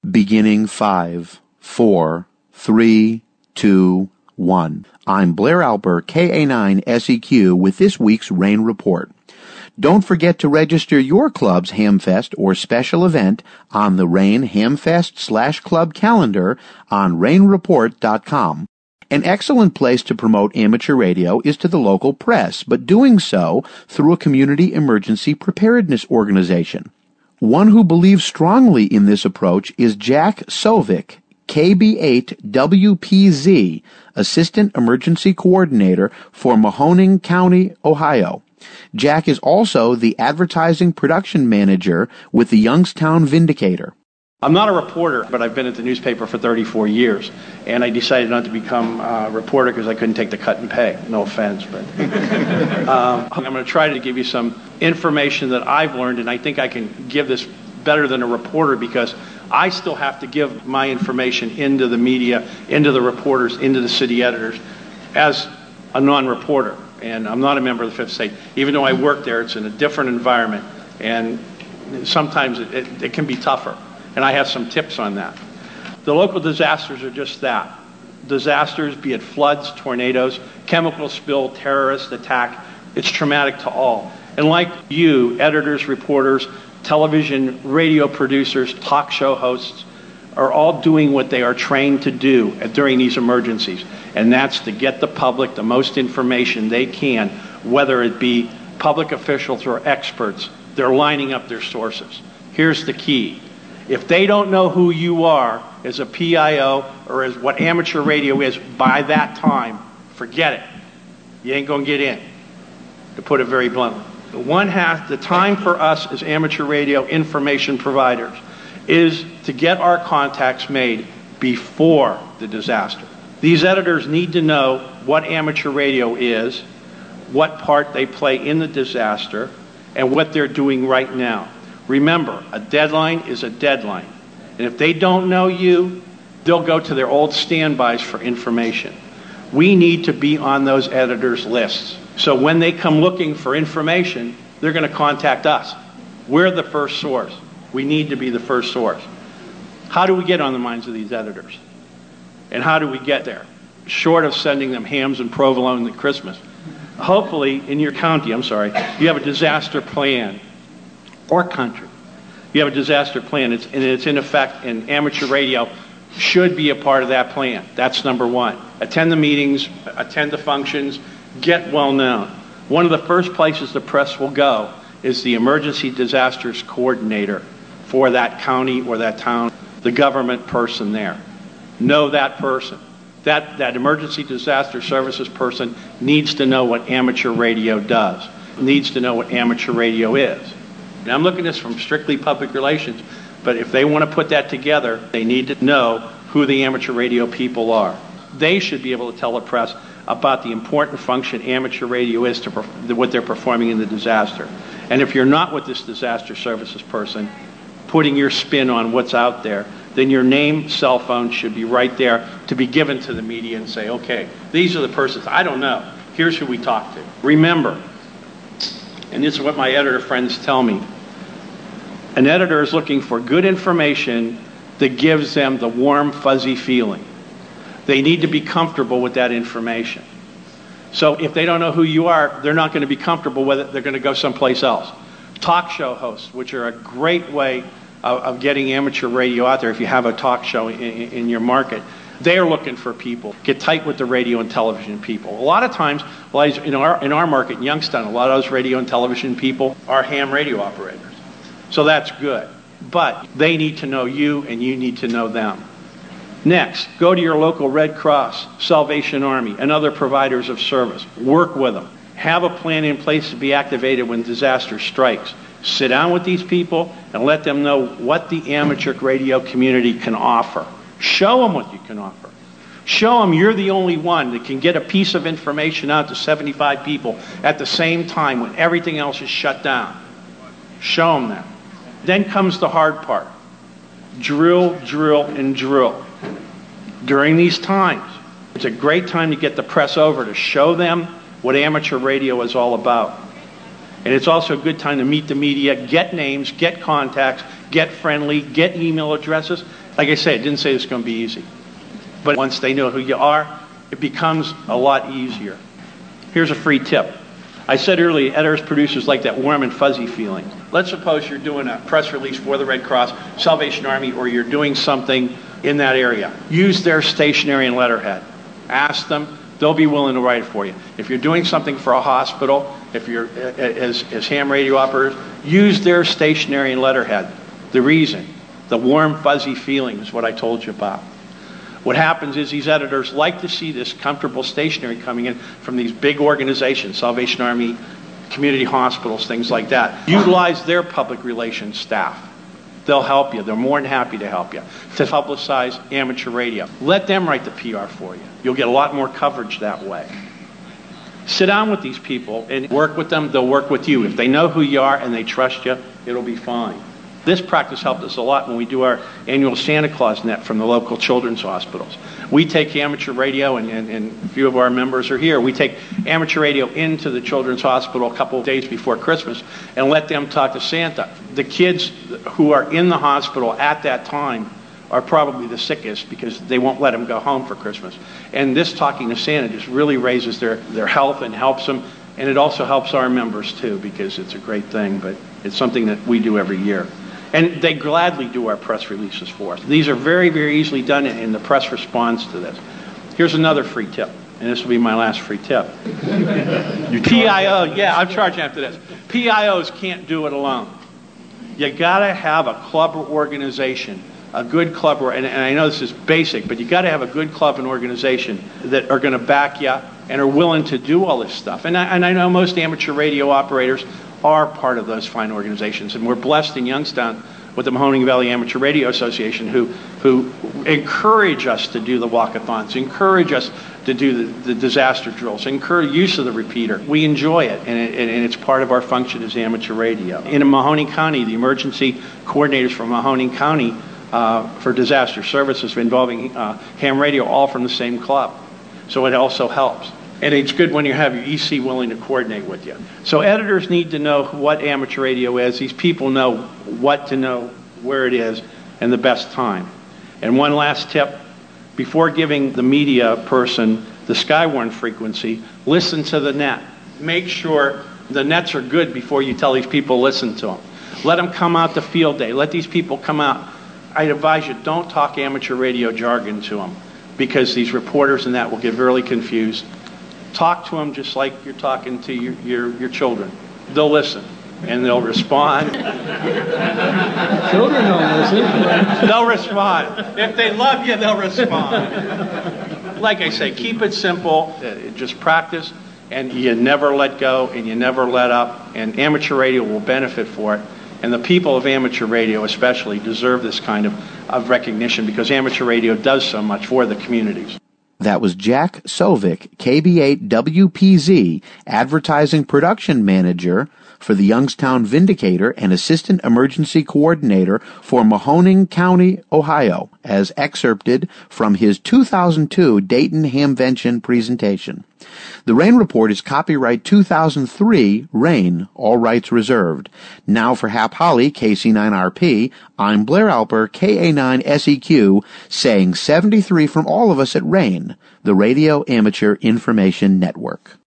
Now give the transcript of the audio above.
Beginning 5, 4, 3, 2, 1. I'm Blair Alper, KA9SEQ, with this week's Rain Report. Don't forget to register your club's Hamfest or special event on the Rain Hamfest/club calendar on rainreport.com. An excellent place to promote amateur radio is to the local press, but doing so through a community emergency preparedness organization. One who believes strongly in this approach is Jack Sovic, KB8WPZ, Assistant Emergency Coordinator for Mahoning County, Ohio. Jack is also the Advertising Production Manager with the Youngstown Vindicator. I'm not a reporter, but I've been at the newspaper for 34 years, and I decided not to become a reporter because I couldn't take the cut and pay. No offense, but I'm going to try to give you some information that I've learned, and I think I can give this better than a reporter because I still have to give my information into the media, into the reporters, into the city editors as a non-reporter. And I'm not a member of the Fifth State. Even though I work there, it's in a different environment, and sometimes it can be tougher. And I have some tips on that. The local disasters are just that. Disasters, be it floods, tornadoes, chemical spill, terrorist attack, it's traumatic to all. And like you, editors, reporters, television, radio producers, talk show hosts, are all doing what they are trained to do during these emergencies. And that's to get the public the most information they can, whether it be public officials or experts. They're lining up their sources. Here's the key. If they don't know who you are as a PIO or as what amateur radio is by that time, forget it. You ain't going to get in, to put it very bluntly. The time for us as amateur radio information providers is to get our contacts made before the disaster. These editors need to know what amateur radio is, what part they play in the disaster, and what they're doing right now. Remember, a deadline is a deadline. And if they don't know you, they'll go to their old standbys for information. We need to be on those editors' lists. So when they come looking for information, they're going to contact us. We're the first source. We need to be the first source. How do we get on the minds of these editors? And how do we get there? Short of sending them hams and provolone at Christmas. Hopefully, in your county, you have a disaster plan. Or country. You have a disaster plan, and it's in effect, and amateur radio should be a part of that plan. That's number one. Attend the meetings, attend the functions, get well known. One of the first places the press will go is the emergency disasters coordinator for that county or that town, the government person there. Know that person. That emergency disaster services person needs to know what amateur radio does, needs to know what amateur radio is. Now, I'm looking at this from strictly public relations, but if they want to put that together, they need to know who the amateur radio people are. They should be able to tell the press about the important function amateur radio is to what they're performing in the disaster. And if you're not with this disaster services person, putting your spin on what's out there, then your name, cell phone should be right there to be given to the media and say, okay, these are the persons. I don't know. Here's who we talk to. Remember, and this is what my editor friends tell me, an editor is looking for good information that gives them the warm, fuzzy feeling. They need to be comfortable with that information. So if they don't know who you are, they're not going to be comfortable with it. They're going to go someplace else. Talk show hosts, which are a great way of getting amateur radio out there if you have a talk show in your market. They're looking for people. Get tight with the radio and television people. A lot of times, in our market in Youngstown, a lot of those radio and television people are ham radio operators. So that's good. But they need to know you, and you need to know them. Next, go to your local Red Cross, Salvation Army, and other providers of service. Work with them. Have a plan in place to be activated when disaster strikes. Sit down with these people and let them know what the amateur radio community can offer. Show them what you can offer. Show them you're the only one that can get a piece of information out to 75 people at the same time when everything else is shut down. Show them that. Then comes the hard part. Drill, drill, and drill. During these times, it's a great time to get the press over to show them what amateur radio is all about. And it's also a good time to meet the media, get names, get contacts, get friendly, get email addresses, Like I said, it didn't say it's going to be easy. But once they know who you are, it becomes a lot easier. Here's a free tip. I said earlier, editors, producers like that warm and fuzzy feeling. Let's suppose you're doing a press release for the Red Cross, Salvation Army, or you're doing something in that area. Use their stationery and letterhead. Ask them. They'll be willing to write it for you. If you're doing something for a hospital, if you're as ham radio operators, use their stationery and letterhead. The reason, the warm, fuzzy feeling is what I told you about. What happens is these editors like to see this comfortable stationery coming in from these big organizations, Salvation Army, community hospitals, things like that. Utilize their public relations staff. They'll help you. They're more than happy to help you. To publicize amateur radio. Let them write the PR for you. You'll get a lot more coverage that way. Sit down with these people and work with them. They'll work with you. If they know who you are and they trust you, it'll be fine. This practice helped us a lot when we do our annual Santa Claus net from the local children's hospitals. We take amateur radio, and a few of our members are here. We take amateur radio into the children's hospital a couple of days before Christmas and let them talk to Santa. The kids who are in the hospital at that time are probably the sickest because they won't let them go home for Christmas. And this talking to Santa just really raises their health and helps them. And it also helps our members too, because it's a great thing, but it's something that we do every year. And they gladly do our press releases for us. These are very, very easily done, and the press responds to this. Here's another free tip, and this will be my last free tip. PIO, yeah, I'm charging after this. PIOs can't do it alone. You gotta have a club or organization, a good club, and I know this is basic, but you gotta have a good club and organization that are gonna back you and are willing to do all this stuff. And I know most amateur radio operators are part of those fine organizations. And we're blessed in Youngstown with the Mahoning Valley Amateur Radio Association who encourage us to do the walkathons, encourage us to do the disaster drills, encourage use of the repeater. We enjoy it, and it's part of our function as amateur radio. In Mahoning County, the emergency coordinators from Mahoning County for disaster services involving ham radio, all from the same club. So it also helps. And it's good when you have your EC willing to coordinate with you. So editors need to know what amateur radio is. These people know what to know, where it is, and the best time. And one last tip, before giving the media person the Skywarn frequency, listen to the net. Make sure the nets are good before you tell these people listen to them. Let them come out to field day. Let these people come out. I advise you, don't talk amateur radio jargon to them, because these reporters and that will get really confused. Talk to them just like you're talking to your children. They'll listen and they'll respond. Children don't listen. They'll respond. If they love you, they'll respond. Like I say, keep it simple. Just practice, and you never let go and you never let up. And amateur radio will benefit for it. And the people of amateur radio especially deserve this kind of recognition, because amateur radio does so much for the communities. That was Jack Sovic, KB8WPZ, Advertising Production Manager for the Youngstown Vindicator and Assistant Emergency Coordinator for Mahoning County, Ohio, as excerpted from his 2002 Dayton Hamvention presentation. The RAIN Report is copyright 2003, RAIN, all rights reserved. Now for Hap Holly, KC9RP, I'm Blair Alper, KA9SEQ, saying 73 from all of us at RAIN, the Radio Amateur Information Network.